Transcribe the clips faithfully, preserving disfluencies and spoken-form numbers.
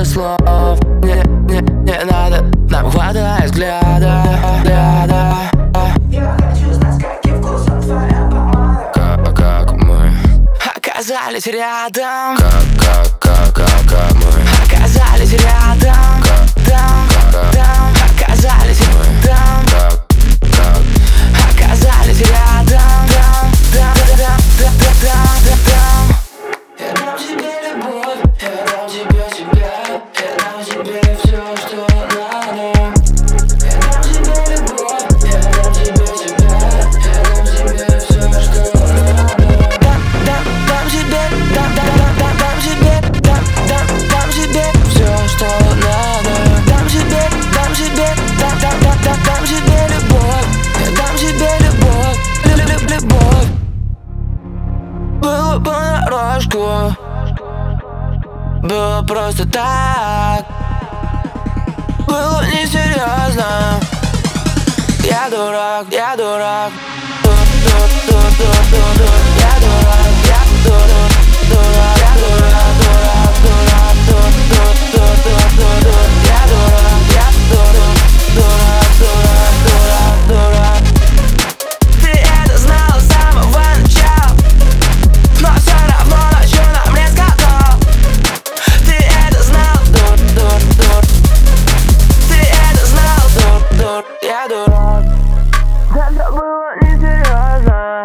надо слов, не, не, не надо, нам хватает взгляда, взгляда. Я хочу знать, с каким вкусом твоя помада. Как, как мы оказались рядом, как, как, как, как, как мы оказались рядом, как, там, как, там, оказались мы, там, как, как, оказались рядом, там, там, там, там, там, там, там. Я дам тебе любовь, я дам тебе себя, я дам тебе все, что надо. Я дам тебе любовь, я дам тебе себя, я дам тебе все, что надо. Дам, дам, дам тебе, дам, дам, дам, дам, дам тебе, дам, дам, дам тебе все, что надо. Дам тебе, дам тебе, дам, дам, дам, дам, дам тебе любовь, я дам тебе любовь, лю- лю- любовь. Было понарошку, было просто так, было несерьезно. Я дурак, я дурак, дур, дур, дур, дур, дур, дур. Я дурак, я дурак, дурак, я дурак, дурак, дурак, дур, дур, дур, дур, дур, дур. Я дурак, я дурак, дурак, дурак, дурак, дурак. Ты это знала с самого начала, но все равно ночью нам не сказал. Ты это знал, дур, дур, дур. Ты это знал, дур, дур. Я дурак. Это было несерьезно,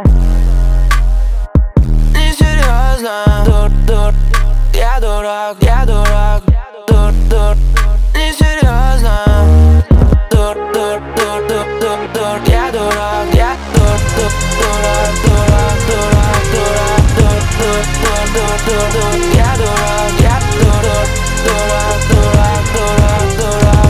несерьезно. Дур, дур. Я дурак, я дурак. Дур, дур. Несерьезно. Дур, дур, дур, дур, дур, дур. Я дурак, я дур, дур, дурак, дурак, дурак, дурак, дур, дур, дур, дур, дур, дур. Я дурак, я дур, дур, дурак, дурак, дурак, дурак.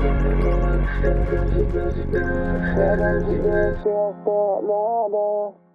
Я дам тебе все, что надо.